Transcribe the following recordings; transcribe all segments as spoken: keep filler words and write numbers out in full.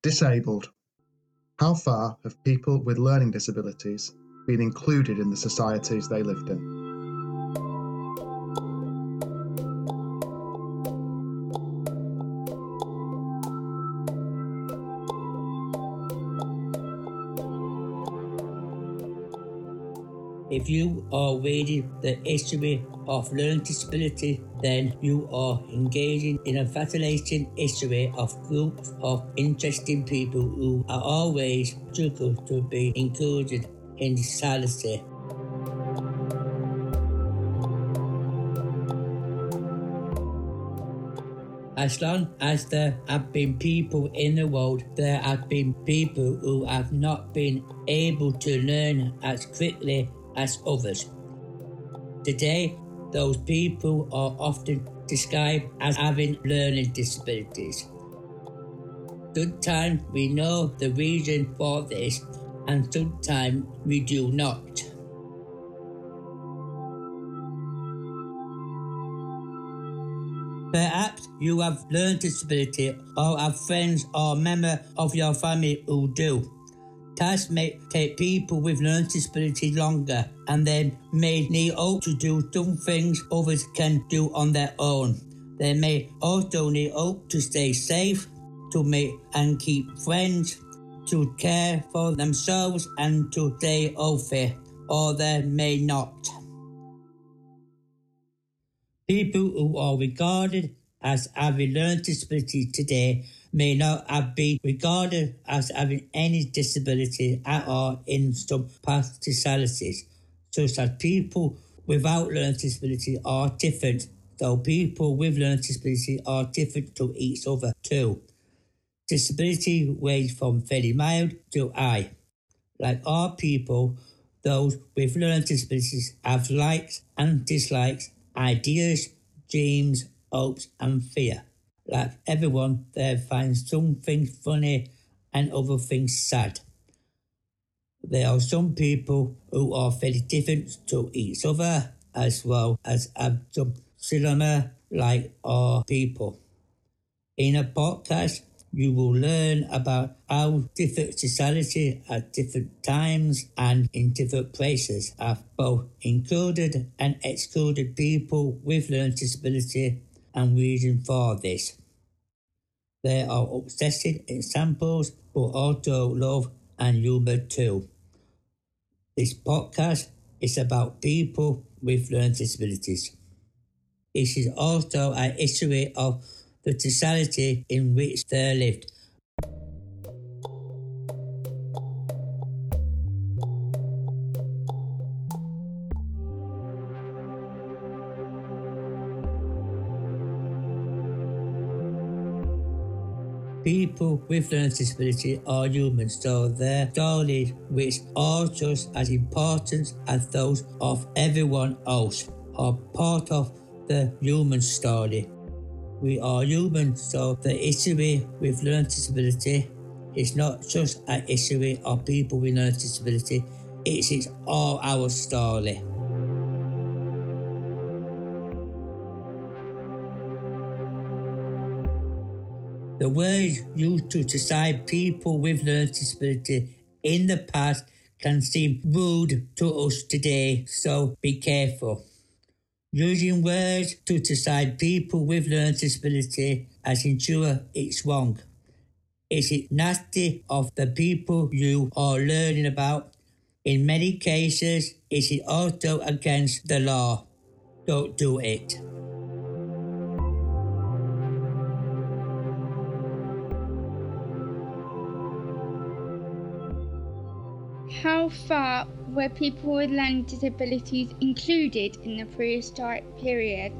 Disabled. How far have people with learning disabilities been included in the societies they lived in? If you are reading the history of learning disability, then you are engaging in a fascinating history of groups of interesting people who are always struggle to be included in society. As long as there have been people in the world, there have been people who have not been able to learn as quickly as others. Today, those people are often described as having learning disabilities. Sometimes we know the reason for this, and sometimes we do not. Perhaps you have learning disability or have friends or members of your family who do. Tasks may take people with learning disability longer, and they may need help to do some things others can do on their own. They may also need help to stay safe, to meet and keep friends, to care for themselves and to stay healthy, or they may not. People who are regarded as having learning disability today may not have been regarded as having any disability at all in some past societies, such as people without learning disability are different, though people with learning disability are different to each other too. Disability range from very mild to high. Like all people, those with learning disabilities have likes and dislikes, ideas, dreams, hopes and fear. Like everyone, they find some things funny and other things sad. There are some people who are very different to each other, as well as have some similar like our people. In a podcast, you will learn about how different societies at different times and in different places have both included and excluded people with learning disability and reason for this. There are obsessive examples, but also love and humour too. This podcast is about people with learning disabilities. It is also a history of the society in which they lived. People with learning disability are human, so their stories, which are just as important as those of everyone else, are part of the human story. We are human, so the history with learning disability is not just a history of people with learning disability, it is all our story. The words used to describe people with learning disability in the past can seem rude to us today, so be careful. Using words to describe people with learning disability as ensure it's wrong. Is it nasty of the people you are learning about? In many cases, is it also against the law? Don't do it. How far were people with learning disabilities included in the prehistoric period?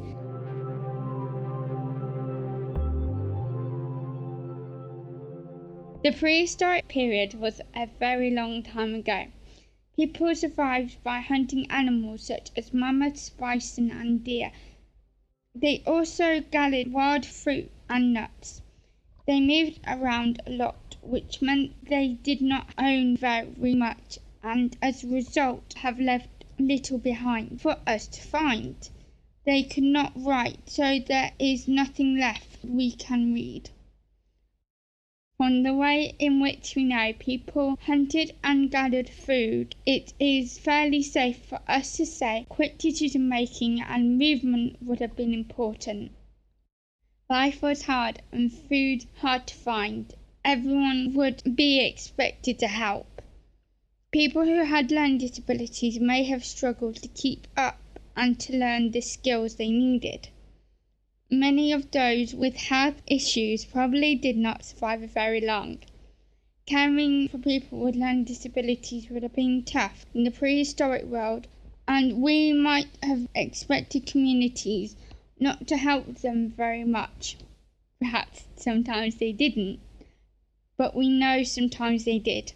The prehistoric period was a very long time ago. People survived by hunting animals such as mammoths, bison and deer. They also gathered wild fruit and nuts. They moved around a lot, which meant they did not own very much, and as a result have left little behind for us to find. They could not write, so there is nothing left we can read. From the way in which we know people hunted and gathered food, it is fairly safe for us to say quick decision making and movement would have been important. Life was hard and food hard to find. Everyone would be expected to help. People who had learning disabilities may have struggled to keep up and to learn the skills they needed. Many of those with health issues probably did not survive very long. Caring for people with learning disabilities would have been tough in the prehistoric world, and we might have expected communities not to help them very much. Perhaps sometimes they didn't, but we know sometimes they did.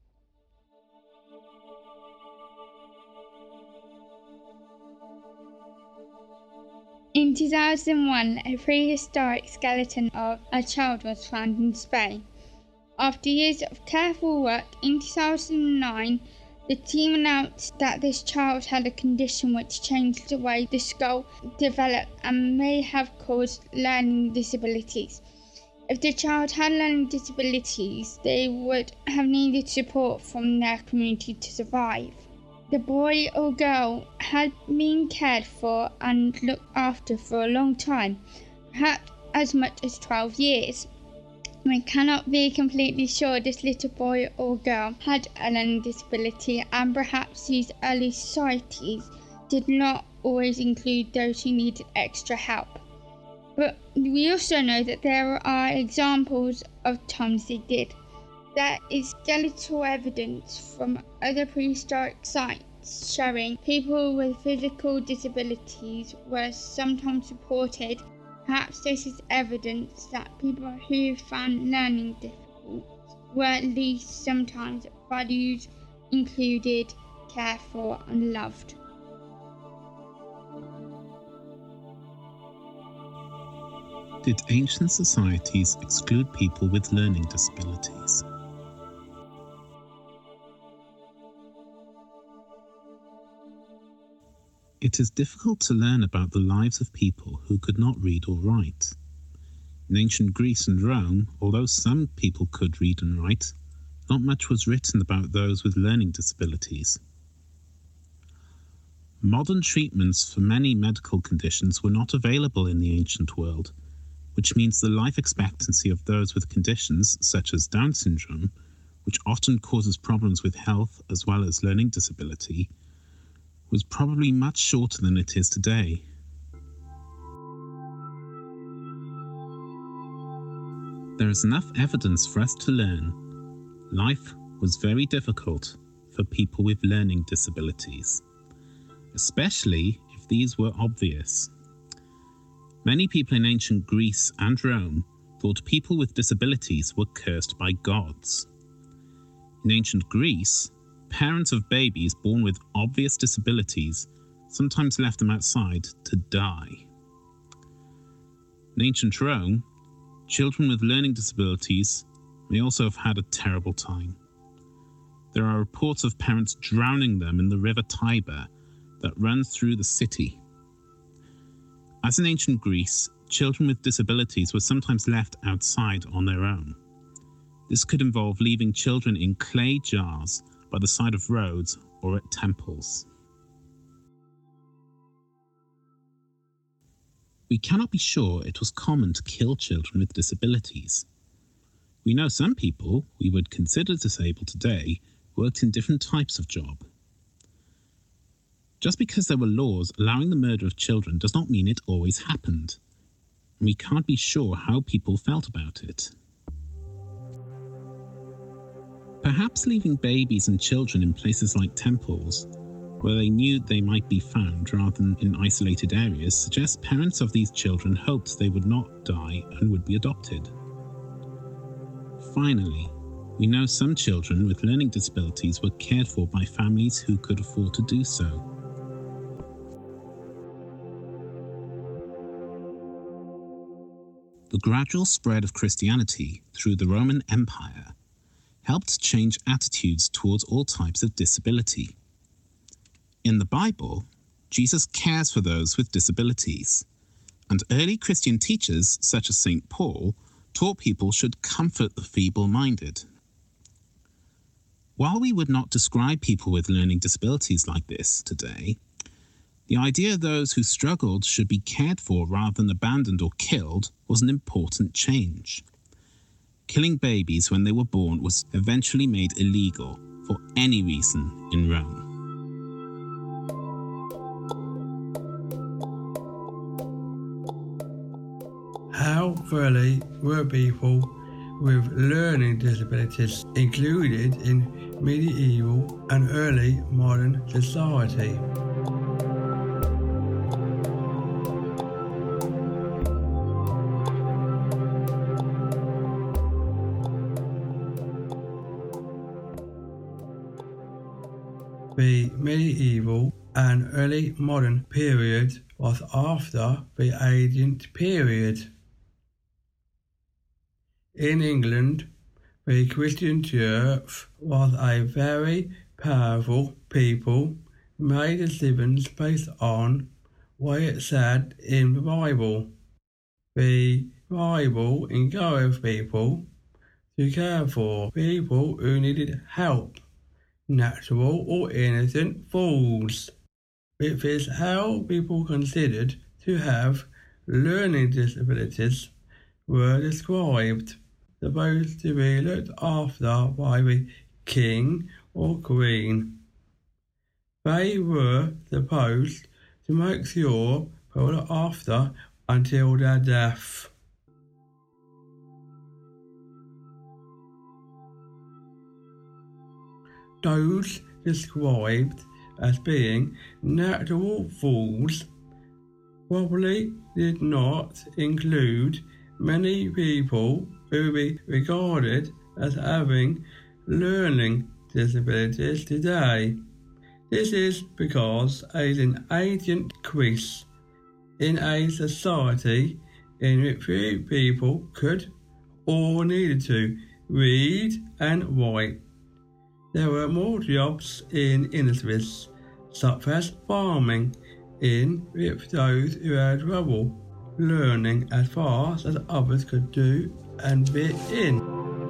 In two thousand one, a prehistoric skeleton of a child was found in Spain. After years of careful work, in two thousand nine, the team announced that this child had a condition which changed the way the skull developed and may have caused learning disabilities. If the child had learning disabilities, they would have needed support from their community to survive. The boy or girl had been cared for and looked after for a long time, perhaps as much as twelve years. We cannot be completely sure this little boy or girl had a learning disability, and perhaps these early societies did not always include those who needed extra help. But we also know that there are examples of times they did. There is skeletal evidence from other prehistoric sites showing people with physical disabilities were sometimes supported. Perhaps this is evidence that people who found learning difficult were at least sometimes valued, included, cared for and loved. Did ancient societies exclude people with learning disabilities? It is difficult to learn about the lives of people who could not read or write. In ancient Greece and Rome, although some people could read and write, not much was written about those with learning disabilities. Modern treatments for many medical conditions were not available in the ancient world, which means the life expectancy of those with conditions such as Down syndrome, which often causes problems with health as well as learning disability, was probably much shorter than it is today. There is enough evidence for us to learn life was very difficult for people with learning disabilities, especially if these were obvious. Many people in ancient Greece and Rome thought people with disabilities were cursed by gods. In ancient Greece, parents of babies born with obvious disabilities sometimes left them outside to die. In ancient Rome, children with learning disabilities may also have had a terrible time. There are reports of parents drowning them in the river Tiber that runs through the city. As in ancient Greece, children with disabilities were sometimes left outside on their own. This could involve leaving children in clay jars by the side of roads or at temples. We cannot be sure it was common to kill children with disabilities. We know some people we would consider disabled today worked in different types of job. Just because there were laws allowing the murder of children does not mean it always happened, and we can't be sure how people felt about it. Perhaps leaving babies and children in places like temples, where they knew they might be found rather than in isolated areas, suggests parents of these children hoped they would not die and would be adopted. Finally, we know some children with learning disabilities were cared for by families who could afford to do so. The gradual spread of Christianity through the Roman Empire helped change attitudes towards all types of disability. In the Bible, Jesus cares for those with disabilities, and early Christian teachers such as Saint Paul taught people should comfort the feeble-minded. While we would not describe people with learning disabilities like this today, the idea those who struggled should be cared for rather than abandoned or killed was an important change. Killing babies when they were born was eventually made illegal for any reason in Rome. How early were people with learning disabilities included in medieval and early modern society? The medieval and early modern period was after the ancient period. In England, the Christian Church was a very powerful people, made decisions based on what it said in the Bible. The Bible encouraged people to care for people who needed help, natural or innocent fools. It is how people considered to have learning disabilities were described, supposed to be looked after by the king or queen. They were supposed to make sure they were looked after until their death. Those described as being natural fools probably did not include many people who be regarded as having learning disabilities today. This is because as in ancient Greece, in a society in which people could or needed to read and write, there were more jobs in industries such as farming, in which those who had trouble learning as fast as others could do and fit in.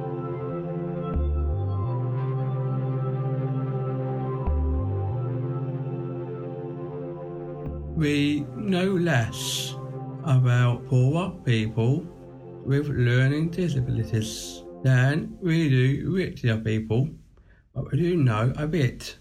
We know less about poor people with learning disabilities than we do richer people, but we do know a bit.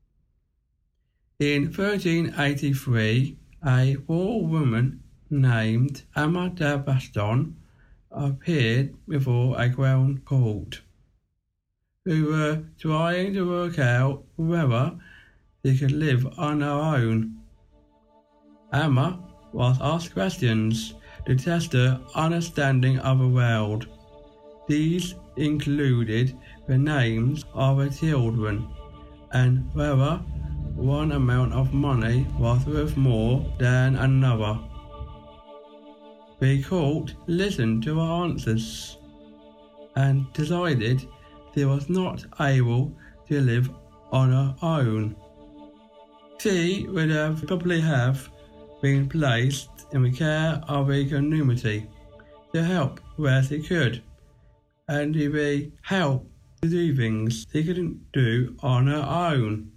In thirteen eighty-three, a poor woman named Emma de Baston appeared before a crown court, who were trying to work out whether she could live on her own. Emma was asked questions to test her understanding of the world. These included the names of her children and whether one amount of money was worth more than another. The court listened to her answers and decided she was not able to live on her own. She would have probably have been placed in the care of a community to help where she could, and to be helped to do things she couldn't do on her own.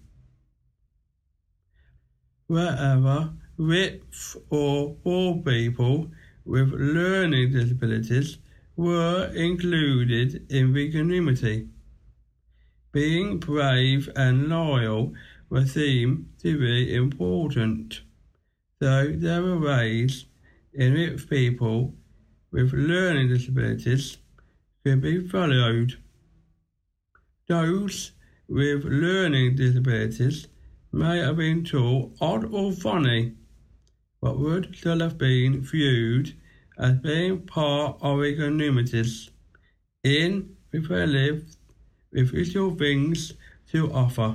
Wherever rich or poor people with learning disabilities were included in the community, being brave and loyal were seen to be important. So there were ways in which people with learning disabilities could be followed. Those with learning disabilities may have been taught odd or funny, but would still have been viewed as being part of the communities in which they lived with little things to offer.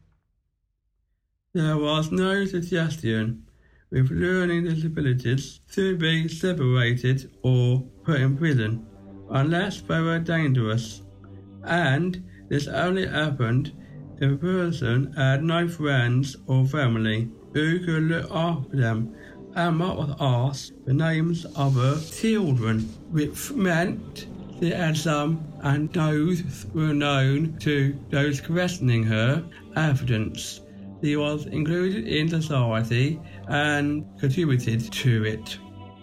There was no suggestion with learning disabilities to be separated or put in prison unless they were dangerous, and this only happened if a person had no friends or family who could look after them Emma was asked the names of her children, which meant she had some, and those were known to those questioning her evidence. She was included in society and contributed to it.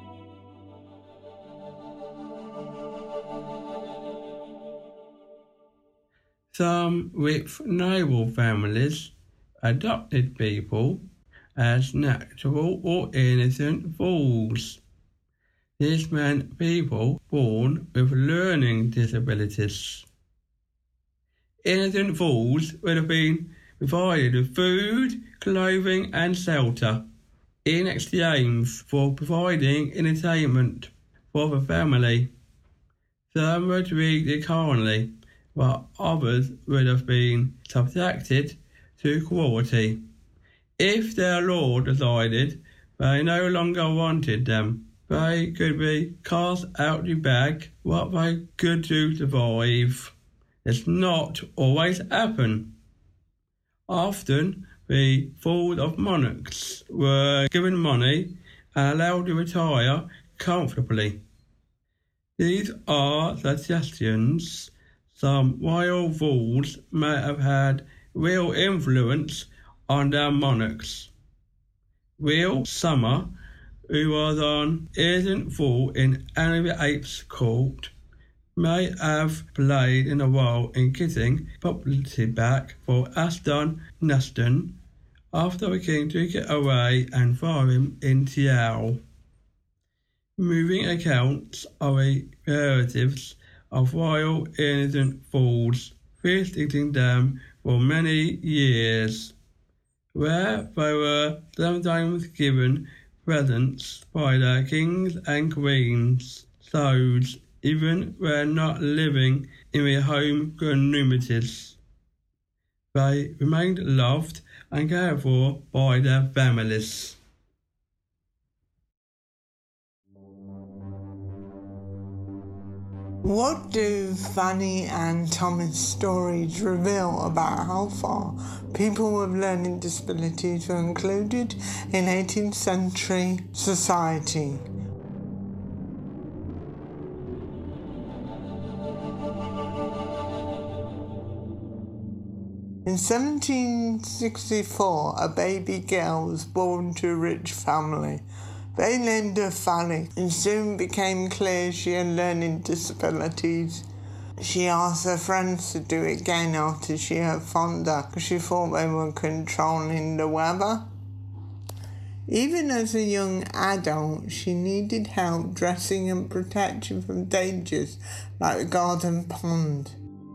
Some with noble families adopted people as natural or innocent fools. This meant people born with learning disabilities. Innocent fools would have been provided with food, clothing and shelter in exchange for providing entertainment for the family. Some were treated kindly, while others would have been subjected to cruelty. If their lord decided they no longer wanted them, they could be cast out to beg what they could to survive. It's not always happen. Often the fools of monarchs were given money and allowed to retire comfortably. These are suggestions. Some royal fools may have had real influence on their monarchs. Will Summer, who was an innocent fool in Henry the Eighth's court, may have played in a role in getting publicity back for Aston Neston after the king took it away and threw him in jail. Moving accounts of the relatives of royal innocent fools visiting them for many years, where they were sometimes given presents by their kings and queens, those even when not living in their home communities. They remained loved and cared for by their families. What do Fanny and Thomas' stories reveal about how far people with learning disabilities were included in eighteenth century society? In seventeen sixty-four, a baby girl was born to a rich family. They named her Fanny, and soon became clear she had learning disabilities. She asked her friends to do it again after she had fonder, because she thought they were controlling the weather. Even as a young adult, she needed help dressing and protection from dangers like the garden pond.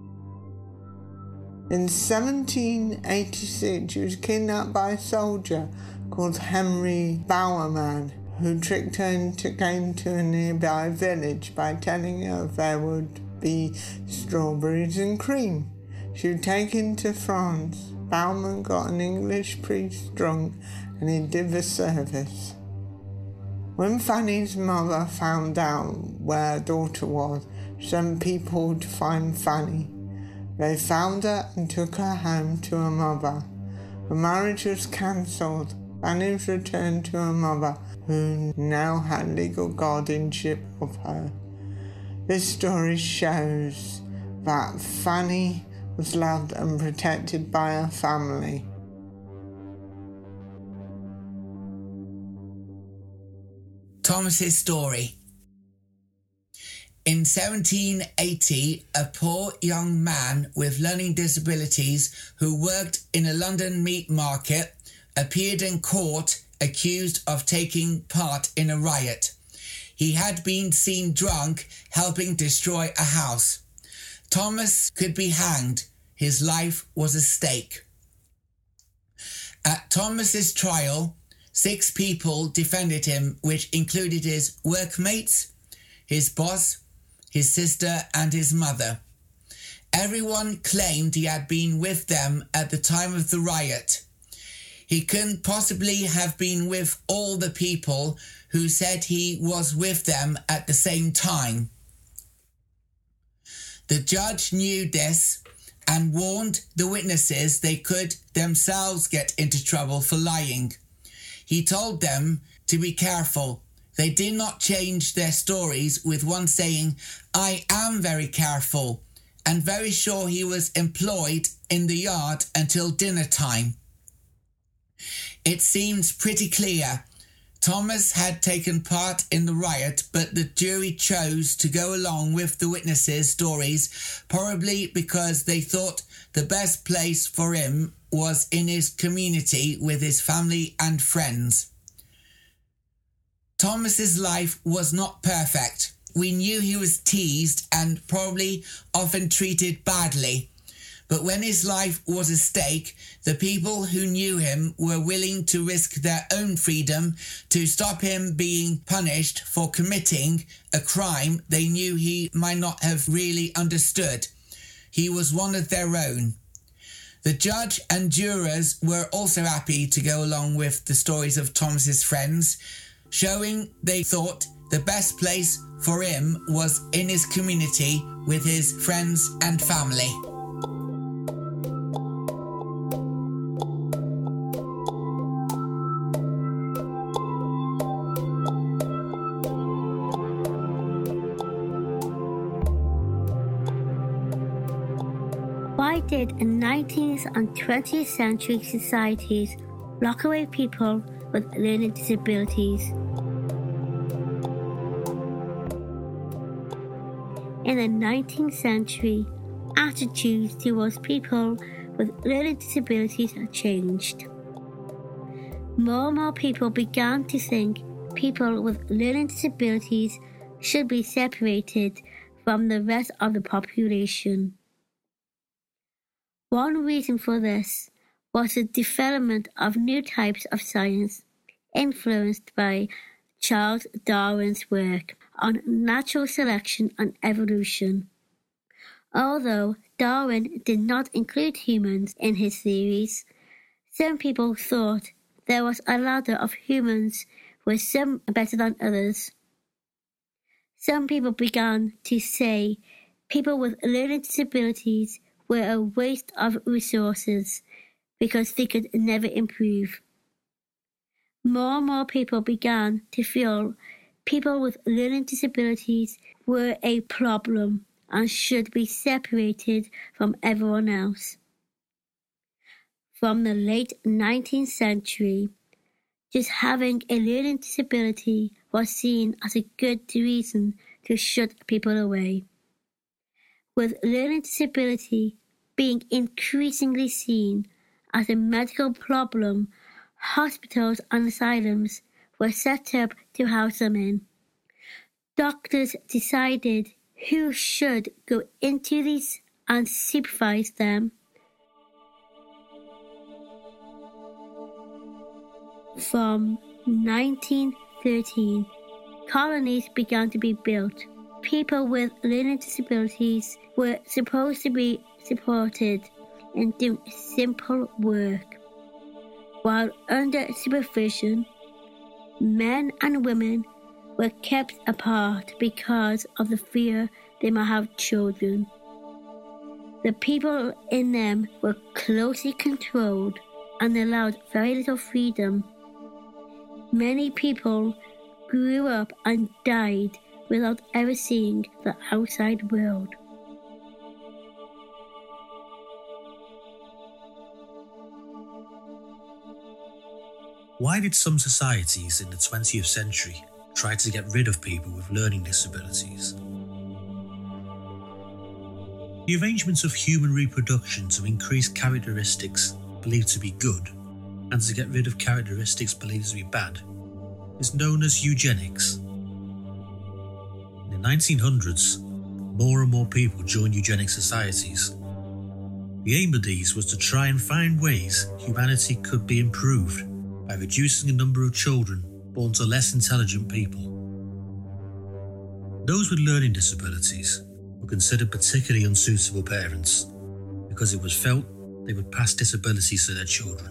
In seventeen eighty-six, she was kidnapped by a soldier called Henry Bowerman, who tricked her into going to a nearby village by telling her there would be strawberries and cream. She was taken to France. Bowerman got an English priest drunk and he did the service. When Fanny's mother found out where her daughter was, she sent people to find Fanny. They found her and took her home to her mother. The marriage was cancelled. Fanny was returned to her mother, who now had legal guardianship of her. This story shows that Fanny was loved and protected by her family. Thomas's story. In seventeen eighty, a poor young man with learning disabilities who worked in a London meat market appeared in court accused of taking part in a riot. He had been seen drunk helping destroy a house. Thomas could be hanged. His life was at stake. At Thomas's trial, six people defended him, which included his workmates, his boss, his sister and his mother. Everyone claimed he had been with them at the time of the riot. He couldn't possibly have been with all the people who said he was with them at the same time. The judge knew this and warned the witnesses they could themselves get into trouble for lying. He told them to be careful. They did not change their stories, with one saying, "I am very careful," and very sure he was employed in the yard until dinner time. It seems pretty clear Thomas had taken part in the riot, but the jury chose to go along with the witnesses' stories, probably because they thought the best place for him was in his community with his family and friends. Thomas's life was not perfect. We knew he was teased and probably often treated badly. But when his life was at stake, the people who knew him were willing to risk their own freedom to stop him being punished for committing a crime they knew he might not have really understood. He was one of their own. The judge and jurors were also happy to go along with the stories of Thomas's friends, showing they thought the best place for him was in his community with his friends and family. Why did nineteenth and twentieth century societies lock away people with learning disabilities? In the nineteenth century, attitudes towards people with learning disabilities have changed. More and more people began to think people with learning disabilities should be separated from the rest of the population. One reason for this was the development of new types of science influenced by Charles Darwin's work on natural selection and evolution. Although Darwin did not include humans in his theories, some people thought there was a ladder of humans with some better than others. Some people began to say people with learning disabilities were a waste of resources because they could never improve. More and more people began to feel people with learning disabilities were a problem and should be separated from everyone else. From the late nineteenth century, just having a learning disability was seen as a good reason to shut people away. With learning disability being increasingly seen as a medical problem, hospitals and asylums were set up to house them in. Doctors decided who should go into these and supervise them. From nineteen thirteen, colonies began to be built. People with learning disabilities were supposed to be supported in doing simple work. While under supervision, men and women were kept apart because of the fear they might have children. The people in them were closely controlled and allowed very little freedom. Many people grew up and died without ever seeing the outside world. Why did some societies in the twentieth century try to get rid of people with learning disabilities? The arrangement of human reproduction to increase characteristics believed to be good and to get rid of characteristics believed to be bad is known as eugenics. In the nineteen hundreds, more and more people joined eugenic societies. The aim of these was to try and find ways humanity could be improved by reducing the number of children born to less intelligent people. Those with learning disabilities were considered particularly unsuitable parents because it was felt they would pass disabilities to their children.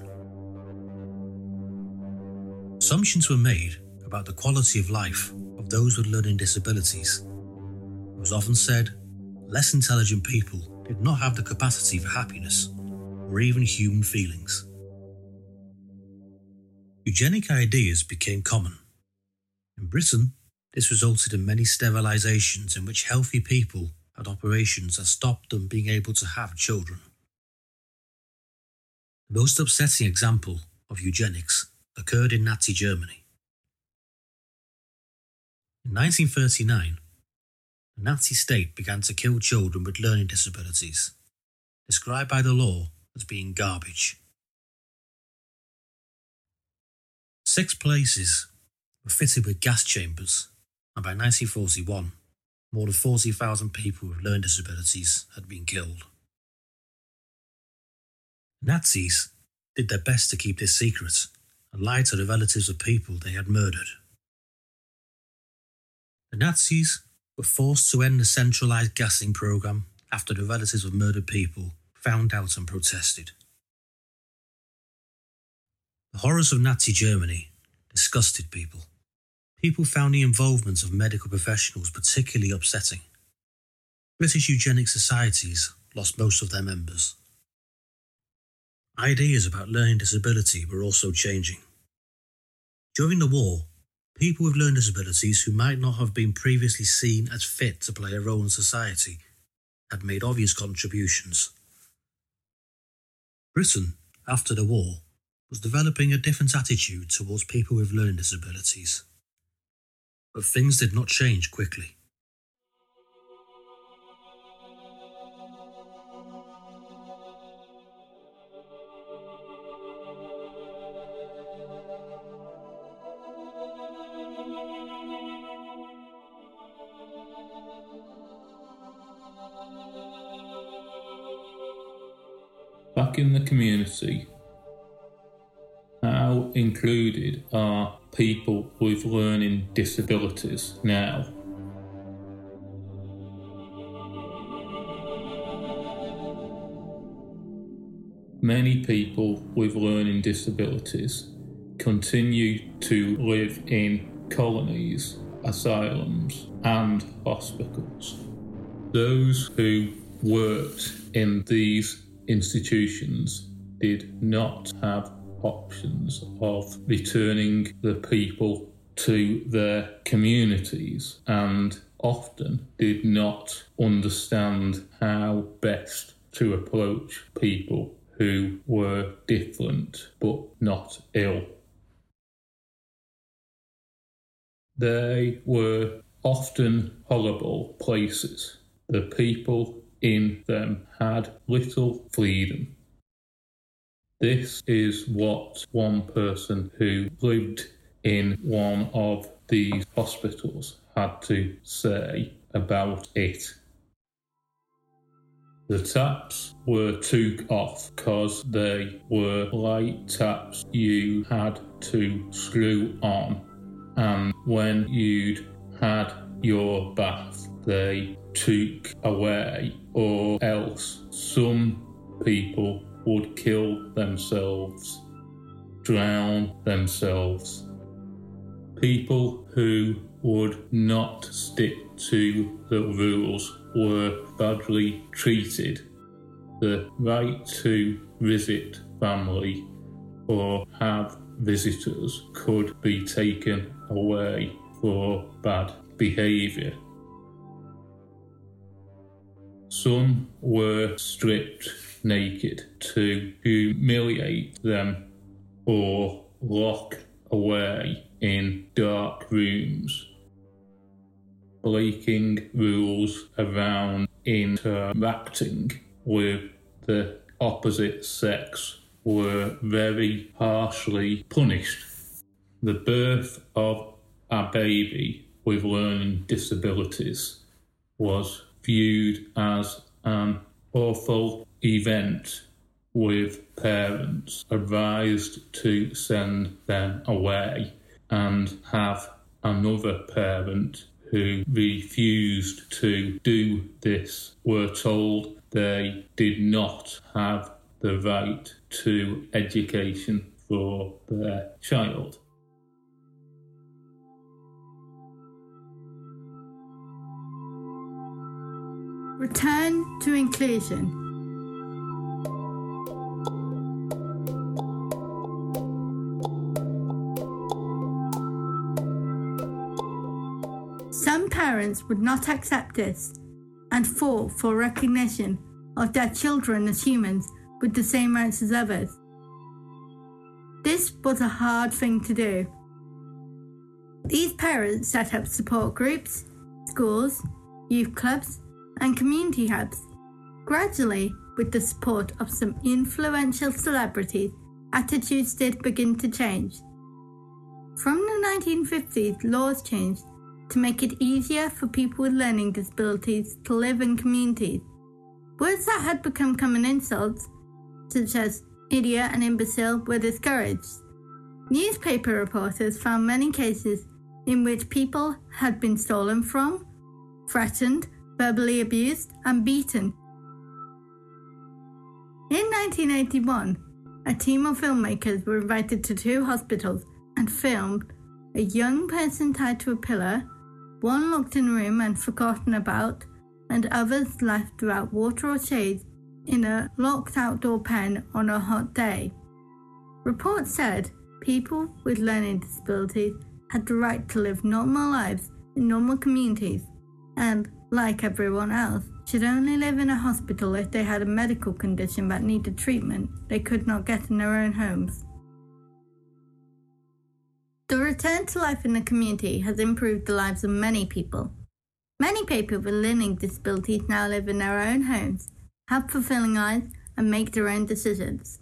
Assumptions were made about the quality of life of those with learning disabilities. It was often said less intelligent people did not have the capacity for happiness or even human feelings. Eugenic ideas became common In Britain, this resulted in many sterilisations in which healthy people had operations that stopped them being able to have children. The most upsetting example of eugenics occurred in Nazi Germany. In nineteen thirty-nine, the Nazi state began to kill children with learning disabilities, described by the law as being garbage. Six places were fitted with gas chambers, and by nineteen forty-one, more than forty thousand people with learning disabilities had been killed. Nazis did their best to keep this secret and lied to the relatives of people they had murdered. The Nazis were forced to end the centralised gassing programme after the relatives of murdered people found out and protested. The horrors of Nazi Germany disgusted people. People found the involvement of medical professionals particularly upsetting. British eugenic societies lost most of their members. Ideas about learning disability were also changing. During the war, people with learning disabilities who might not have been previously seen as fit to play a role in society had made obvious contributions. Britain, after the war, was developing a different attitude towards people with learning disabilities. But things did not change quickly. Back in the community, how included are people with learning disabilities now? Many people with learning disabilities continue to live in colonies, asylums, and hospitals. Those who worked in these institutions did not have options of returning the people to their communities and often did not understand how best to approach people who were different but not ill. They were often horrible places. The people in them had little freedom. This is what one person who lived in one of these hospitals had to say about it. The taps were took off because they were light taps you had to screw on, and when you'd had your bath they took away, or else some people would kill themselves, drown themselves. People who would not stick to the rules were badly treated. The right to visit family or have visitors could be taken away for bad behaviour. Some were stripped naked to humiliate them or lock away in dark rooms. Breaking rules around interacting with the opposite sex were very harshly punished. The birth of a baby with learning disabilities was viewed as an awful event, with parents advised to send them away and have another parent who refused to do this were told they did not have the right to education for their child. Return to inclusion. parents would not accept this and fought for recognition of their children as humans with the same rights as others. This was a hard thing to do. These parents set up support groups, schools, youth clubs, and community hubs. Gradually, with the support of some influential celebrities, attitudes did begin to change. From the nineteen fifties, laws changed to make it easier for people with learning disabilities to live in communities. Words that had become common insults, such as idiot and imbecile, were discouraged. Newspaper reporters found many cases in which people had been stolen from, threatened, verbally abused, and beaten. In nineteen eighty-one, a team of filmmakers were invited to two hospitals and filmed a young person tied to a pillar, one locked in a room and forgotten about, and others left without water or shade in a locked outdoor pen on a hot day. Reports said people with learning disabilities had the right to live normal lives in normal communities and, like everyone else, should only live in a hospital if they had a medical condition that needed treatment they could not get in their own homes. The return to life in the community has improved the lives of many people. Many people with learning disabilities now live in their own homes, have fulfilling lives, and make their own decisions.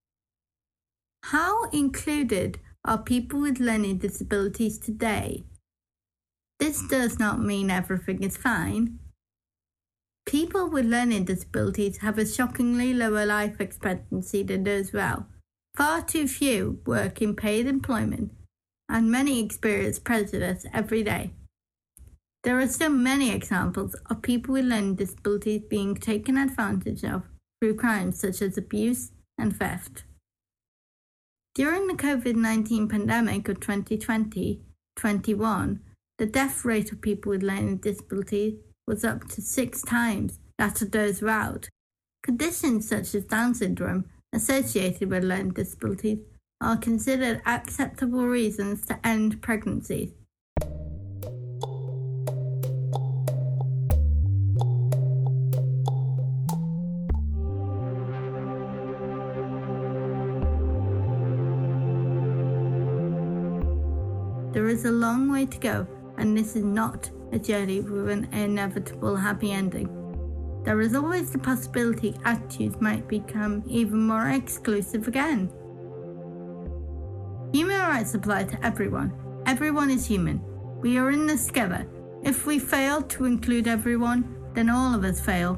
How included are people with learning disabilities today? This does not mean everything is fine. People with learning disabilities have a shockingly lower life expectancy than those without. Far too few work in paid employment, and many experience prejudice every day. There are still many examples of people with learning disabilities being taken advantage of through crimes such as abuse and theft. During the COVID nineteen pandemic of twenty twenty twenty-one, the death rate of people with learning disabilities was up to six times that of those without. Conditions such as Down syndrome associated with learning disabilities are considered acceptable reasons to end pregnancies. There is a long way to go, and this is not a journey with an inevitable happy ending. There is always the possibility attitudes might become even more exclusive again. Human rights apply to everyone. Everyone is human. We are in this together. If we fail to include everyone, then all of us fail.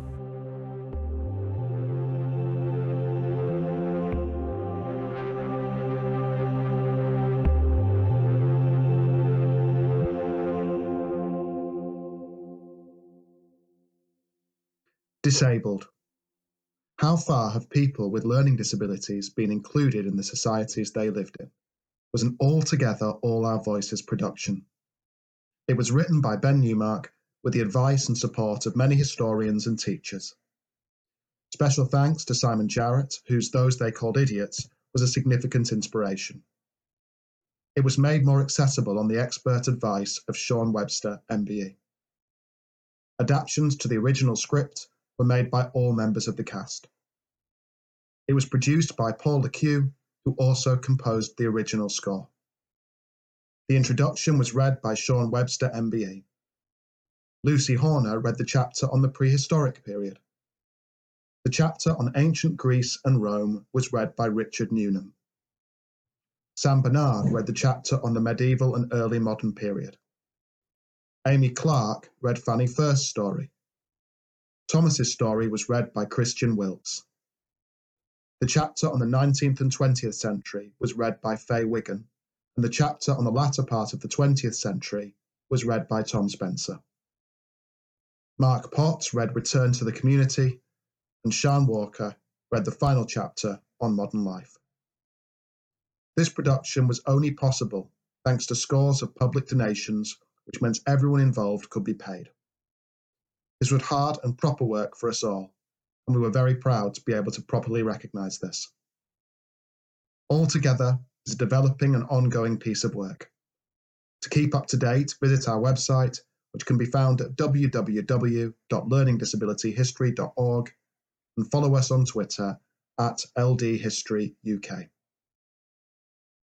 Disabled. How far have people with learning disabilities been included in the societies they lived in? Was an altogether All Our Voices production. It was written by Ben Newmark with the advice and support of many historians and teachers. Special thanks to Simon Jarrett, whose Those They Called Idiots was a significant inspiration. It was made more accessible on the expert advice of Sean Webster, M B E. Adaptations to the original script were made by all members of the cast. It was produced by Paul LeCue, who also composed the original score. The introduction was read by Sean Webster, M B E. Lucy Horner read the chapter on the prehistoric period. The chapter on ancient Greece and Rome was read by Richard Newnham. Sam Bernard read the chapter on the medieval and early modern period. Amy Clark read Fanny First's story. Thomas's story was read by Christian Wilkes. The chapter on the nineteenth and twentieth century was read by Faye Wigan, and the chapter on the latter part of the twentieth century was read by Tom Spencer. Mark Potts read Return to the Community, and Sean Walker read the final chapter on modern life. This production was only possible thanks to scores of public donations, which meant everyone involved could be paid. This was hard and proper work for us all, and we were very proud to be able to properly recognise this. Altogether is a developing and ongoing piece of work. To keep up to date, visit our website, which can be found at w w w dot learning disability history dot org, and follow us on Twitter at L D History U K.